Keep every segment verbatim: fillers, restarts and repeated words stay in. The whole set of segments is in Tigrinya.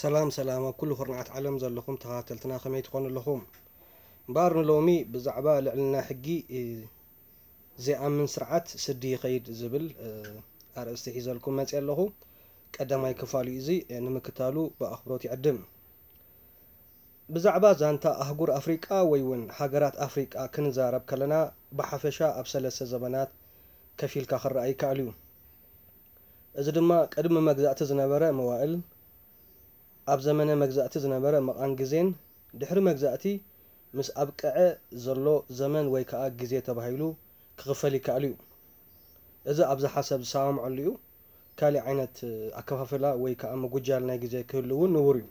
سلام سلام كل خرنعت عالم زلكم تهاتلتنا خميت خون لكم بارن لومي بزعبا لعلنا حقي زي أمن سرعات سدي خيد زبل أرأستي حيزالكم ما تسألهم قدما يكفالي زي نمكتالو بأخبروتي عدم بزعبا زانتا أهجور أفريقيا ويون حجرات أفريقيا كنزارب كلنا بحفشة أبسلس زمانات كفيل كخر أي كعليو إذا دما قدم مجزأت زنبرة موائل أب زمانه مجزأتي زنبرة مقانجزين دحر مجزأتي مس أبقع زلو زمن ويكا جزية تبهيلو كغفلي كعليو إذا أبز حسب سام عليو كالي عينة أكفافلا ويكا أما جوجالنا جزية كلون نوريو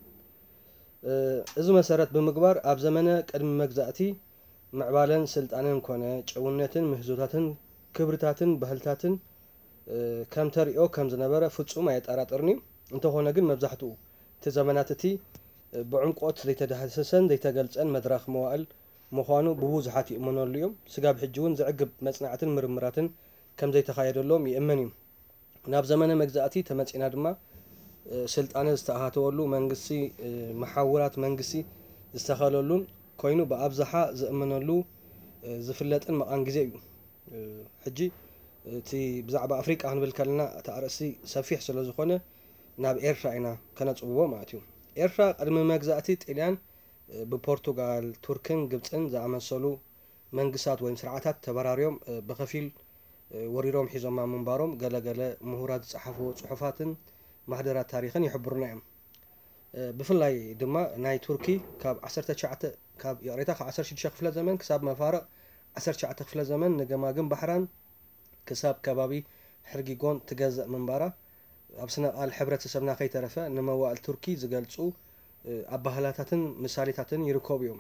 إذا مسارات بمقبار أب زمانه قدم مجزأتي معبالن سلطانن كونه جونتن مهزوتاتن كبرتاتن بهلتاتن كم تريو كم زنبرة فتسو ما يتقرأترني انت هنا جن مبزحتو تزمناتتي بعمقوت لي تدحسسن لي تقلصن مدرخ موائل مخانو بوز حاتي من اليوم سقاب حجون زعقب مصنعة مرمراتن كم زي تخيل لهم يأمنيم ناب زمن مجزاتي تمسينا دما سلطان استهاتولو منقسي محاورات منقسي استخالولون كوينو بأبزحة زأمنلو زفلتن مقان جزيو حجي تي بزعبة أفريقيا هنبل كلنا تأرسي سفيح سلازخونه ناب إيرفا إنا كانت أبوه ماتيو إيرفا قدم مجزاتي تيليان ببرتغال تركن جبتن زعما سلو منقسات وين سرعات تبراريوم بخفيل وريروم حيزوم مع منبارم قال قال مهورات صحفو صحفاتن محضرات تاريخا يحبرنا بفلاي دما ناي تركي كاب عشرة شعت كاب ياريتا عشرة شيء خفله زمن كساب مفارق عشرة شعت خفله زمن نجماجم بحران كساب كبابي حرقي جون تجزأ منبارا أبسنا الحبرة سبنا خي ترفا إنما هو التركي زقالتسو أبهلاتاتن مساليتاتن يركوبيوم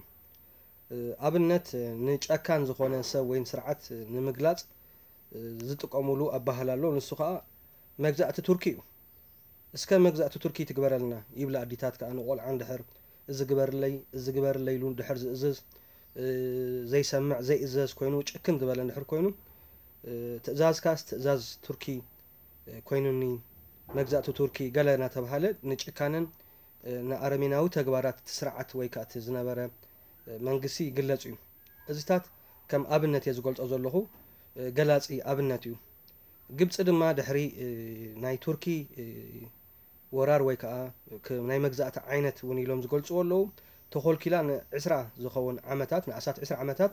أبنت نج أكان زخونا نسوين سرعات نمجلات زتق أمولو أبهلالو نسخة مجزأة تركي اسكان مجزأة تركي تقبر لنا يبلع أديتات كأنه قول عند حرب إذا قبر لي إذا قبر لي لون دحر إزاز زي سمع زي إزاز كوينو أكن قبل لنا حر كوينو تأزاز كاست تأزاز تركي كوينوني مجزأة تركي قالنا تبهله نج كانن نا أرميناو تقبرات تسرعت ويكات زنبرة منقسي قلتيو إزتات كم أبنت يزقلت أزلهو قلاتي أبنتيو جبت ما دحري ناي تركي ورار ويكا ناي مجزأة عينت ونيلوم زقلت أولو تخول كيلان عسرة زخون عمتات نعسات عسرة عمتات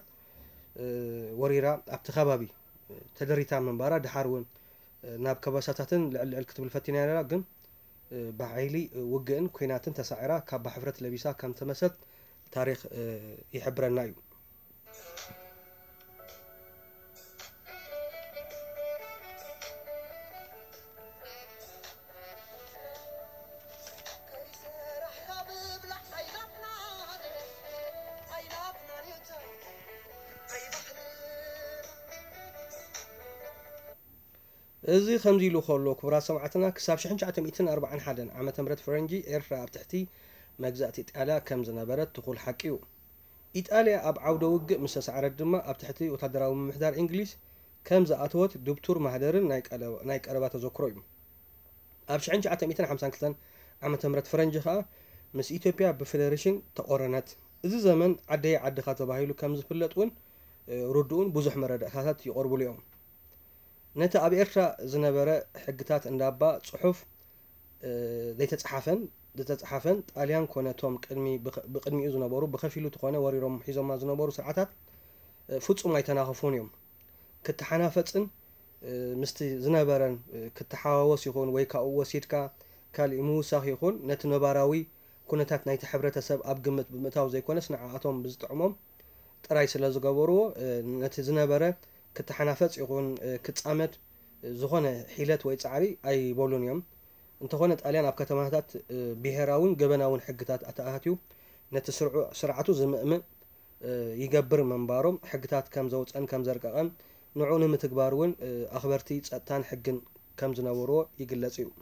وريرا أبتخبابي تدريتا من برا دحارون ناب كباساتن لعل الكتب الفتينة لكن بعيلي وجن كيناتن تسعيرة كاب حفرة لبيسا كم تمست تاريخ يحبرنا يو إذا خمسي لو خلو كبرى سمعتنا كساب شحن شعتم إتن أربعين حدا عام تمرت فرنجي إيرفا بتحتي مجزأة إتقالا كم زنبرت تقول حكيو إتقالا أب عودة وج مسا سعر الدماء أبتحتي وتدراو من محدار إنجليز كم زأتوت دكتور مهدرن نايك ألا نايك أربعة زكرويم أب شحن شعتم إتن حمسان كتن عام تمرت فرنجي خا مس إثيوبيا بفيدريشن تقارنت إذا زمن عدي عد خاطر بهايلو كم زفلتون ردون بزح مرد خاطر يقربوا اليوم نتا أبي إرشا زنبرة حقتات إندابا صحف ذي تتصحفن ذي تتصحفن طاليان كونه توم قدمي بقدمي زنبورو بخفيلو تخونه وريروم حيزو ما زنبورو ساعات فصوم ما يتناغفون يوم كتحنافتن مستي زنبرن كتحاوس يكون ويكا وسيدكا كالي موسى يكون نت نباراوي كونتات نايت حبرتسب أب قمت بمتاو زي كونس نعاتهم بزطعمهم طراي سلا زغبرو نت زنبرة كتحنافص يكون كتصامد زخونه حيلت ወይ ጻዕሪ ኣይ ቦሎን እዮም እንተኾነ ጣልያን ኣብ ከተማታት ብሄራውን ገበናውን ሕግታት ኣተኣትዩ ነቲ ስርዑ ስርዓቱ ዝምእምን ይገብር መንባሮም ሕግታት ከም ዘውፀን ከም ዘርቀቐን ንዑ ንምትግባር እውን ኣኽበርቲ ጸጥታን ሕግን ከም ዝነበርዎ ይግለጽ እዩ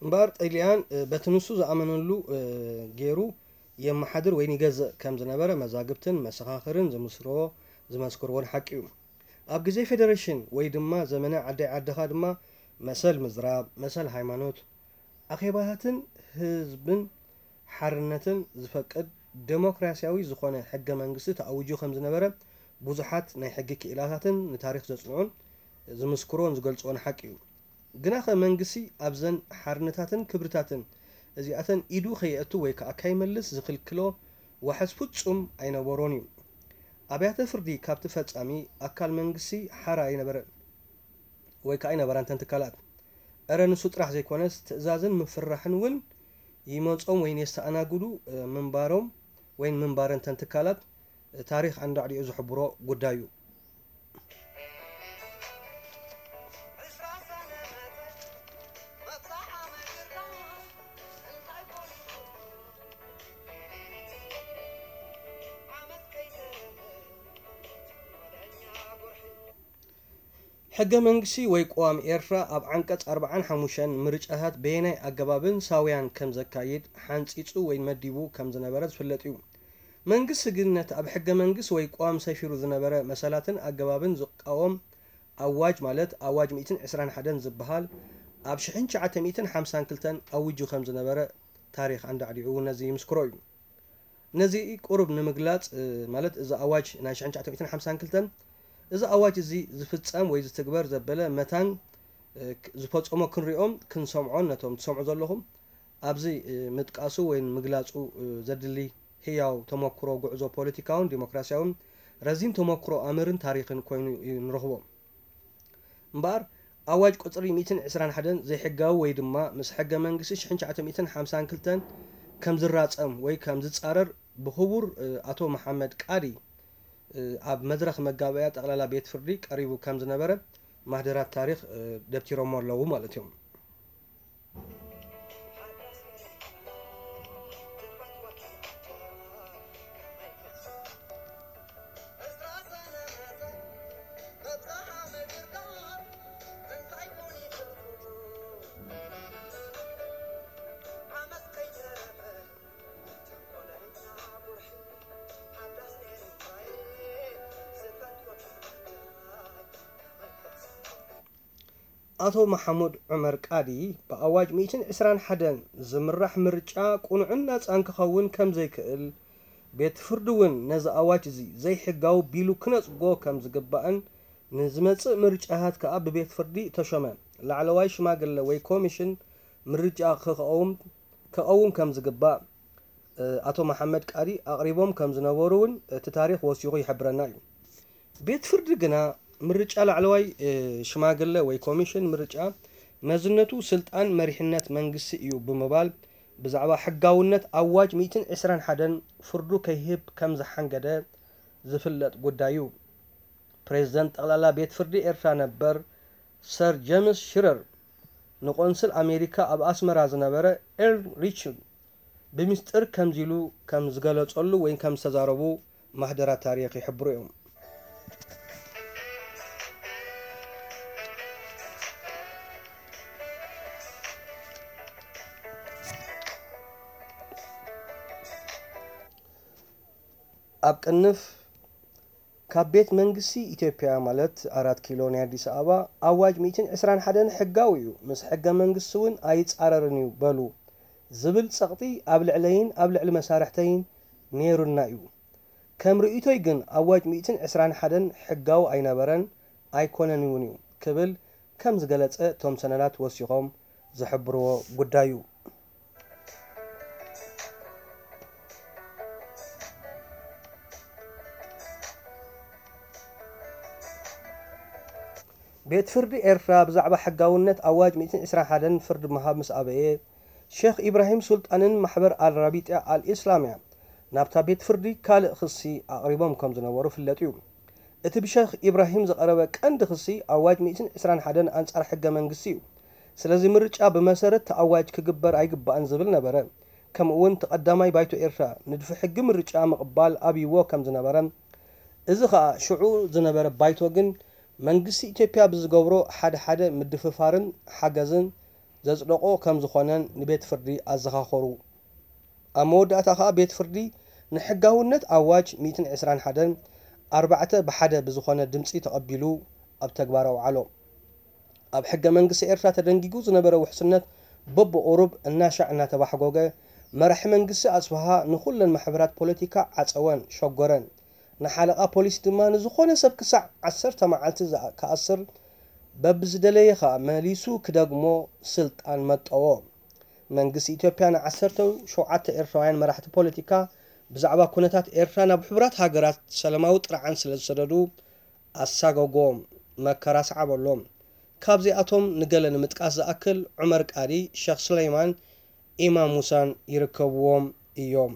እምበር ጣልያን በትንሱ ዝኣመነሉ ገይሩ የመሓድር ወይ ይገዝእ ከም ዝነበረ መዛግብትን መሰኻኽርን ዝምስርዎ ዝመስክርዎን ሓቂ እዩ። ኣብ ግዜ ፌደሬሽን ወይ ድማ ዘመነ ዓዳይ ዓድኻ ድማ መሰል ምዝራብ መሰል ሃይማኖት ኣኼባታትን ህዝብን ሓርነትን ዝፈቅድ ዴሞክራሲያዊ ዝኾነ ሕገ መንግስቲ ተኣውጁ ከም ዝነበረ ብዙሓት ናይ ሕጊ ክኢላታትን ንታሪክ ዘጽንዑን ዝምስክሮን ዝገልጽዎን ሓቂ እዩ። ግና ኸ መንግስቲ ኣብዘን ሓርነታትን ክብርታትን እዚኣተን ኢዱ ከየእቱ ወይ ከዓ ከይመልስ ዝኽልክሎ ዋሕዝ ፍጹም ኣይነበሮን እዩ። ኣብያተ ፍርዲ ካብቲ ፈጻሚ ኣካል መንግስቲ ሓራ ኣይነበረ ወይ ከዓ ኣይነበራ እንተን ትካላት እረ ንሱ ጥራሕ ዘይኮነስ ትእዛዝን ምፍራሕን እውን ይመጾም ወይ የስተኣናግዱ ምንባሮም ወይ ምንባረን እንተን ትካላት ታሪክ አንዳዕዲኡ ዝሕብሮ ጉዳይ እዩ። ሕገ መንግስቲ ወይ ቆዋሚ ኤርትራ ኣብ ዓንቀጽ ኣርባዓን ሓሙሽተን ምርጫታት በየናይ ኣገባብን ሳውያን ከም ዘካይድ ሓንፂፁ ወይ መዲቡ ከም ዝነበረ ዝፍለጥ እዩ። መንግስቲ ግን ነቲ ኣብ ሕገ መንግስቲ ወይ ቆዋሚ ሰፊሩ ዝነበረ መሰላትን ኣገባብን ዝቃወም ኣዋጅ ማለት ኣዋጅ ሚእትን ዕስራን ሓደን ዝበሃል ኣብ ሽሕን ትሽዓተ ሚእትን ሓምሳን ክልተን ኣውጁ ከም ዝነበረ ታሪክ አንዳዕዲኡ ነዚ ይምስክሮ እዩ። ነዚ ቁርብ ንምግላጽ ማለት እዚ ኣዋጅ ናይ ሽሕን ትሽዓተ ሚእትን ሓምሳን ክልተን እዚ ኣዋጅ እዚ ዝፍጸም ወይ ዝትግበር ዘበለ መታን ዝፈጸሞ ክንሪኦም ክንሰምዖን ነቶም ትሰምዑ ዘለኹም ኣብዚ ምጥቃሱ ወይ ምግላጹ ዘድሊ ህያው ተመክሮ ጉዕዞ ፖለቲካውን ዲሞክራሲያውን ረዚን ተመክሮ ኣምርን ታሪክን ኮይኑ ንረኽቦ እምበር ኣዋጅ ቁፅሪ ሚእትን ዕስራን ሓደን ዘይሕጋዊ ወይ ድማ ምስ ሕገ መንግስቲ ሽሕን ትሽዓተ ሚእትን ሓምሳን ክልተን ከም ዝራጸም ወይ ከም ዝጻረር ብኽቡር ኣቶ መሓመድ ቃዲ ኣብ መድረኽ መጋበያ ጠቕላላ ቤት ፍርዲ ቀሪቡ ከም ዝነበረ ማህደራት ታሪክ ደብቲሮሞ ኣለዉ ማለት እዮም። ኣቶ መሐሙድ ዑመር ቃዲ በኣዋጅ ሚእትን ዕስራን ሓደን ዝምራሕ ምርጫ ቁኑዕን ናጻን ክኸውን ከም ዘይክእል ቤት ፍርዲ እውን ነዚ ኣዋጅ እዚ ዘይሕጋዊ ቢሉ ክነጽጎ ከም ዝግባእን ንዝመጽእ ምርጫታት ከዓ ብቤት ፍርዲ ተሾመ ላዕለዋይ ሽማግለ ወይ ኮሚሽን ምርጫ ክኸውም ክቐውም ከም ዝግባእ ኣቶ መሐመድ ቃዲ ኣቕሪቦም ከም ዝነበሩ እውን እቲ ታሪክ ወሲኹ ይሕብረና እዩ። ቤት ፍርዲ ግና ምርጫ ላዕለዋይ ሽማግለ ወይ ኮሚሽን ምርጫ መዝነቱ ስልጣን መሪሕነት መንግስቲ እዩ ብምባል ብዛዕባ ሕጋውነት ኣዋጅ ሚእትን ዕስራን ሓደን ፍርዱ ከይህብ ከም ዝሓንገደ ዝፍለጥ ጉዳዩ ፕሬዝደንት ጠቕላላ ቤት ፍርዲ ኤርትራ ነበር ሰር ጄምስ ሽረር ንቆንስል ኣሜሪካ ኣብ ኣስመራ ዝነበረ ኤርል ሪችል ብምስጢር ከምዚ ኢሉ ከም ዝገለጸሉ ወይ ከም ዝተዛረቡ ማህደራት ታሪክ ይሕብሩ እዮም። ኣብ ቅንፍ ካብ ቤት መንግስቲ ኢትዮጵያ ማለት አራት ኪሎ ናይ አዲስ አበባ ኣዋጅ ሚእትን ዕስራን ሓደን ሕጋዊ እዩ ምስ ሕገ መንግስቲ እውን ኣይጻረርን እዩ በሉ ዝብል ጸቕጢ ኣብ ልዕለይን ኣብ ልዕሊ መሳርሕተይን ነይሩና እዩ። ከም ርእይቶይ ግን ኣዋጅ ሚእትን ዕስራን ሓደን ሕጋዊ ኣይነበረን ኣይኮነን እውን እዩ ክብል ከም ዝገለጸ ቶም ሰነዳት ወሲኾም ዝሕብርዎ ጉዳዩ ቤት ፍርዲ ኤርትራ ብዛዕባ ሕጋውነት ኣዋጅ ሚእትን ዕስራን ሓደን ፍርዲ ምሃብ ምስ ኣበየ ሼክ ኢብራሂም ሱልጣንን ማሕበር አልራቢጥያ አልኢስላምያ ናብታ ቤት ፍርዲ ካልእ ክሲ ኣቕሪቦም ከም ዝነበሩ ፍለጥ እዩ። እቲ ብሼክ ኢብራሂም ዝቐረበ ቀንዲ ክሲ ኣዋጅ ሚእትን ዕስራን ሓደን ኣንጻር ሕገ መንግስቲ እዩ። ስለዚ ምርጫ ብመሰረት ተኣዋጅ ክግበር ኣይግባእን ዝብል ነበረ። ከምኡ እውን ተቐዳማይ ባይቶ ኤርትራ ንድፊ ሕጊ ምርጫ ምቕባል ኣብይዎ ከም ዝነበረ እዚ ከዓ ሽዑ ዝነበረ ባይቶ ግን መንግስቲ ኢትዮጵያ ብዝገብሮ ሓደ ሓደ ምድፍፋርን ሓገዝን ዘጽደቆ ከም ዝኾነን ንቤት ፍርዲ ኣዘኻኸሩ ኣብ መወዳእታ ኸኣ ቤት ፍርዲ ንሕጋውነት ኣዋጅ مئة وعشرين وواحد ኣርባዕተ ብሓደ ብዝኾነ ድምፂ ተቐቢሉ ኣብ ተግባር ኣውዓሎ ኣብ ሕገ መንግስቲ ኤርትራ ተደንጊጉ ዝነበረ ውሕስነት በብቁሩብ እናሻዕ እናተባሕጎገ መራሒ መንግስቲ ኣጽብሃ ንኹለን ማሕበራት ፖለቲካ ዓፀወን ሸጎረን ንሓለቓ ፖሊስ ድማ ንዝኾነ ሰብ ክሳዕ ዓሰርተ መዓልቲ ከኣስር በብዝደለየ ኸኣ መሊሱ ክደግሞ ስልጣን መጠዎ መንግስቲ ኢትዮጵያ ንዓሰርተ ሸውዓተ ኤርትራውያን መራሕቲ ፖለቲካ ብዛዕባ ኩነታት ኤርትራ ናብ ሕቡራት ሃገራት ሰላማዊ ጥርዓን ስለ ዝሰደዱ ኣሳገጎም መከራ ሰዓበሎም ካብዚኣቶም ንገለ ንምጥቃስ ዝኣክል ዑመር ቃዲ ሸኽ ስለይማን ኢማም ሙሳን ይርከብዎም እዮም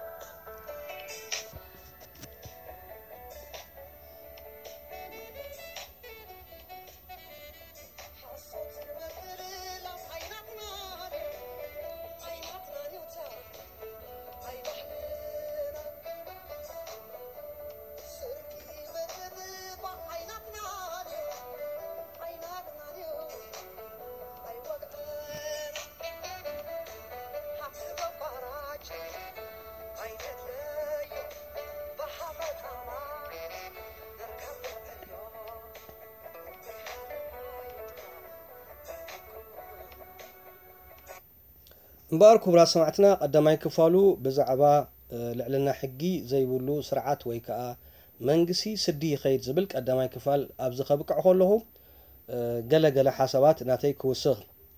እምበር ክቡራት ሰማዕትና ቀዳማይ ክፋሉ ብዛዕባ ልዕልና ሕጊ ዘይብሉ ስርዓት ወይ ከዓ መንግስቲ ስዲ ይኸይድ ዝብል ቀዳማይ ክፋል ኣብዚ ከብቅዕ ከለኹ ገለ ገለ ሓሳባት ናተይ ክውስኽ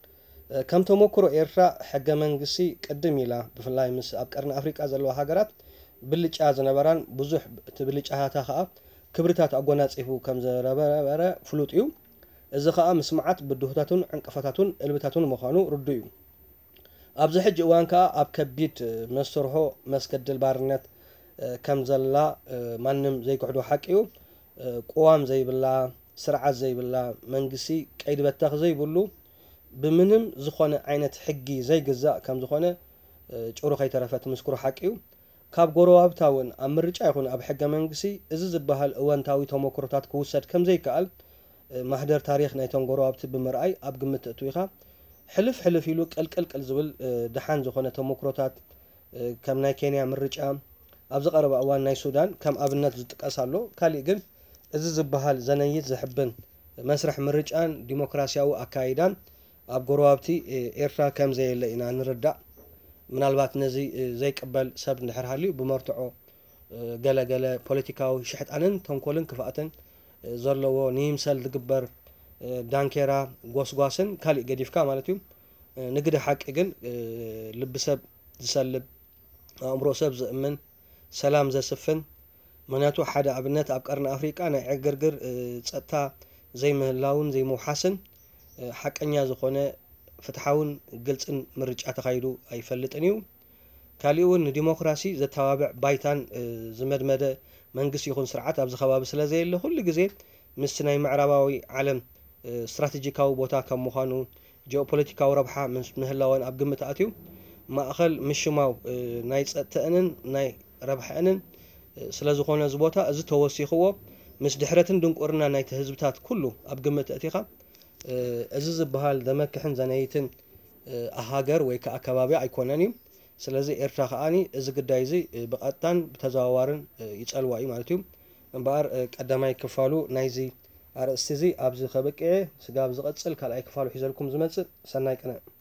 ከም ተሞክሮ ኤርትራ ሕገ መንግስቲ ቅድም ኢላ ብፍላይ ምስ ኣብ ቀርኒ ኣፍሪቃ ዘለዋ ሃገራት ብልጫ ዝነበራን ብዙሕ እቲ ብልጫታ ከዓ ክብርታት ኣጎናፂፉ ከም ዝነበረ ፍሉጥ እዩ እዚ ከዓ ምስማዓት ብድሆታቱን ዕንቅፋታቱን ዕልብታቱን ምዃኑ ርዱእ እዩ ኣብዚ ሕጂ እዋን ከዓ ኣብ ከቢድ መስርሖ መስገድል ባርነት ከም ዘላ ማንም ዘይክሕዶ ሓቂ እዩ ቁዋም ዘይብላ ስርዓት ዘይብላ መንግስቲ ቀይዲ በታኽ ዘይብሉ ብምንም ዝኾነ ዓይነት ሕጊ ዘይግዛእ ከም ዝኾነ ጭሩ ከይተረፈት ምስክሩ ሓቂ እዩ ካብ ጎረባብታ እውን ኣብ ምርጫ ይኹን ኣብ ሕገ መንግስቲ እዚ ዝበሃል እወንታዊ ተሞክሮታት ክውሰድ ከም ዘይከኣል ማህደር ታሪክ ናይቶም ጎረባብቲ ብምርኣይ ኣብ ግምት እቱ ኢኻ ሕልፍ ሕልፍ ኢሉ ቀልቀልቀል ዝብል ድሓን ዝኾነ ተሞክሮታት ከም ናይ ኬንያ ምርጫ ኣብ ዝቐረበ እዋን ናይ ሱዳን ከም ኣብነት ዝጥቀስ ኣሎ ካሊእ ግን እዚ ዝበሃል ዘነይት ዝሕብን መስርሕ ምርጫን ዲሞክራሲያዊ ኣካይዳን ኣብ ጎረባብቲ ኤርትራ ከም ዘየለ ኢና ንርዳእ ምናልባት ነዚ ዘይቅበል ሰብ እንድሕር ሃልዩ ብመርትዖ ገለገለ ፖለቲካዊ ሽሕጣንን ተንኮልን ክፍኣትን ዘለዎ ንይምሰል ዝግበር ዳንኬራ ጎስጓስን ካሊእ ገዲፍካ ማለት እዩ ንግዲ ሓቂ ግን ልቢ ሰብ ዝሰልብ ኣእምሮ ሰብ ዝእምን ሰላም ዘስፍን ምክንያቱ ሓደ ኣብነት ኣብ ቀርኒ ኣፍሪቃ ናይ ዕግርግር ፀጥታ ዘይምህላውን ዘይምውሓስን ሓቀኛ ዝኾነ ፍትሓውን ግልፅን ምርጫ ተኻይዱ ኣይፈልጥን እዩ ካሊእ እውን ንዲሞክራሲ ዘተባብዕ ባይታን ዝመድመደ መንግስቲ ይኹን ስርዓት ኣብዚ ከባቢ ስለ ዘየለ ኩሉ ግዜ ምስ ናይ ምዕራባዊ ዓለም ስትራቴጂካዊ ቦታ ከም ምዃኑ ጂኦፖለቲካዊ ረብሓ ምስ ምህላወን ኣብ ግምት ኣትዩ ማእኸል ምሽማው ናይ ፀጥተአንን ናይ ረብሓአንን ስለ ዝኾነ እዚ ቦታ እዚ ተወሲኽዎ ምስ ድሕረትን ድንቁርና ናይቲ ህዝብታት ኩሉ ኣብ ግምት እቲኻ እዚ ዝበሃል ዘመክሕን ዘነይትን ሃገር ወይ ከዓ ከባቢ ኣይኮነን እዩ ስለዚ ኤርትራ ከዓኒ እዚ ጉዳይ እዚ ብቐጥታን ብተዘዋዋርን ይፀልዋ እዩ ማለት እዩ እምበኣር ቀዳማይ ክፋሉ ናይዚ ኣርእስቲ እዚ ኣብዚ ከበቅዐ ስጋብ ዝቐፅል ካልኣይ ክፋሉ ሒዘልኩም ዝመፅእ ሰናይ ቅነ